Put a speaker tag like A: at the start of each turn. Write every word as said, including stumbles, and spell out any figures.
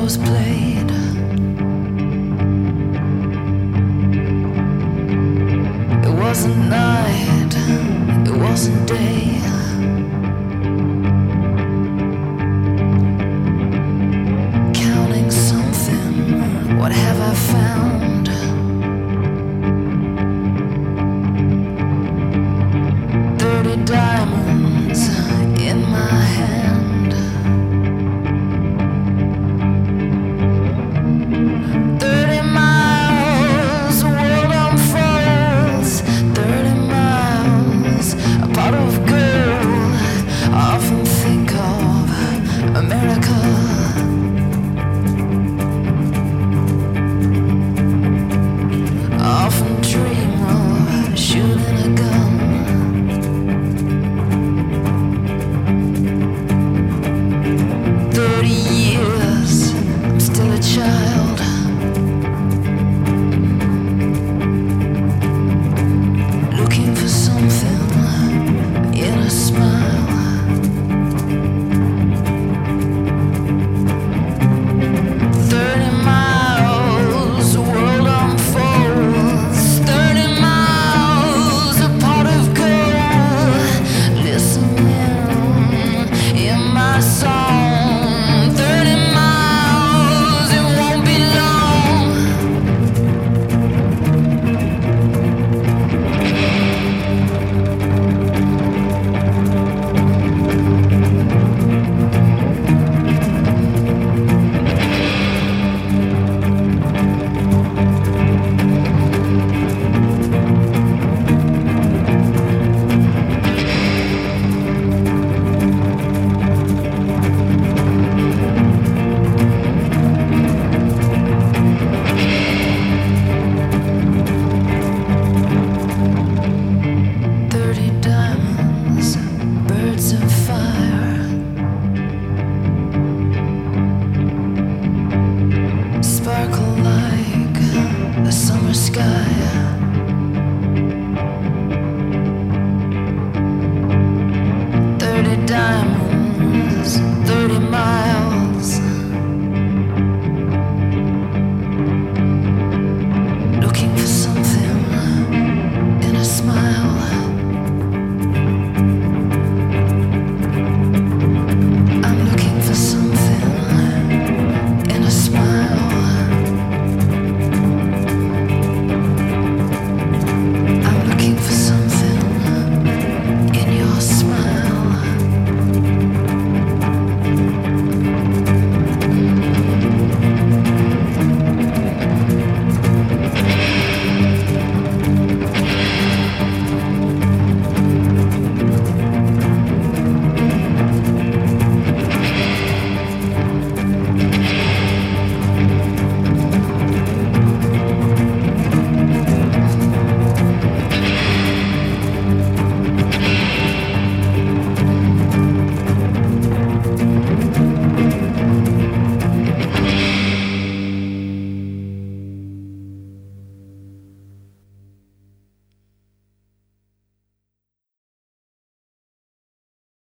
A: was played. It wasn't night, it wasn't day. Counting something, what have I found? Thirty diamonds in my hand. Thirty miles, the world unfolds. Thirty miles, a pot of gold. I often think of America. I often dream of shooting a gun. Thirty years, I'm still a child. Looking for something in a smile. Thirty miles, the world unfolds. Thirty miles, a pot of gold. Listen in, in my song. Thirty miles, it won't be long. Thirty diamonds, birds of fire. Sparkle like the summer sky.